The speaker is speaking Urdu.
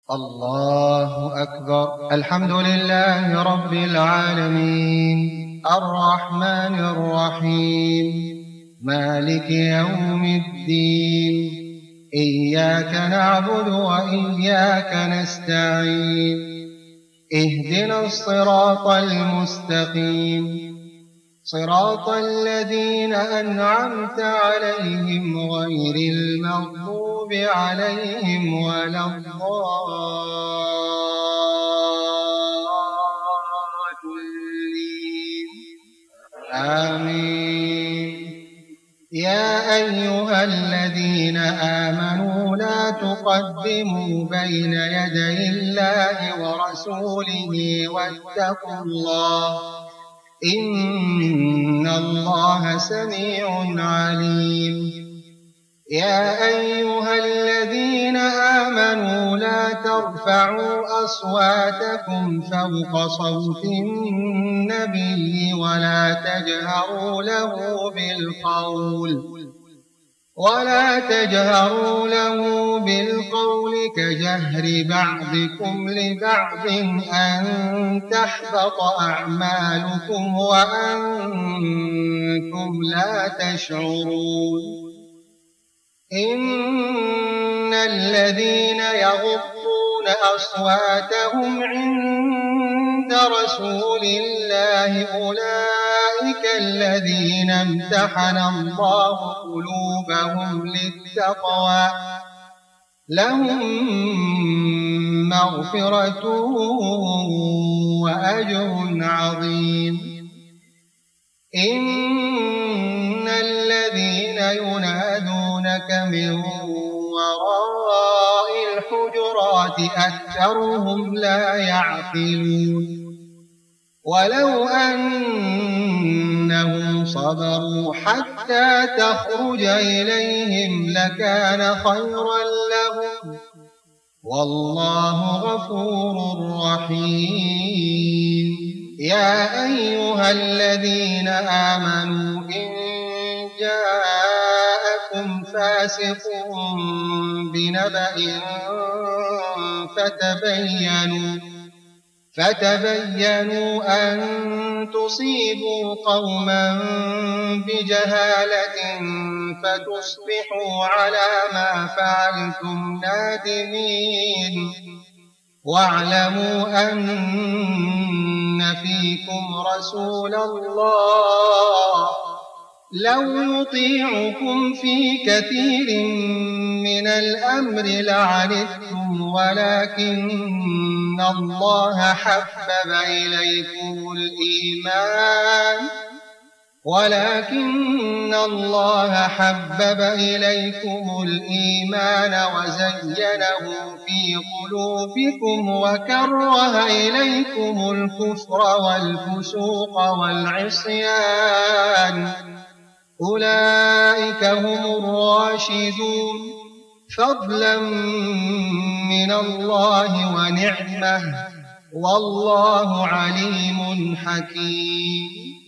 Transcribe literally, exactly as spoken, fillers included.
الله أكبر. الحمد لله رب العالمين، الرحمن الرحيم، مالك يوم الدين. إياك نعبد وإياك نستعين. اهدنا الصراط المستقيم، صراط الذين أنعمت عليهم غير المغضوب عليهم ولا الضالين. آمين. يا أيها الذين آمنوا لا تقدموا بين يدي الله ورسوله واتقوا الله، إن الله سميع عليم. يا أيها الذين آمنوا لا ترفعوا أصواتكم فوق صوت النبي ولا تجهروا له بالقول ولا تجهروا له بالقول كجهر بعضكم لبعض أن تحبط أعمالكم وأنتم لا تشعرون. إن الذين يغضون أصواتهم عند رسول الله أولئك الذين امتحن الله قلوبهم للتقوى، لهم مغفرة وأجر عظيم. إن الذين ينادونك من وراء الحجرات أكثرهم لا يعقلون. ولو أنهم صبروا حتى تخرج إليهم لكان خيرا لهم، والله غفور رحيم. يا أيها الذين آمنوا إن جاءكم فاسق بنبأ فتبينوا فتبينوا أن تصيبوا قوما بجهالة فتصبحوا على ما فعلتم نادمين. واعلموا أن فيكم رسول الله لو يطيعكم في كثير من الأمر لعنتم، ولكن الله حبب إليكم الإيمان ولكن الله حبب إليكم الإيمان وزينه في قلوبكم وكره إليكم الكفر والفسوق والعصيان، أولئك هم الراشدون فضلا من الله ونعمة، والله عليم حكيم.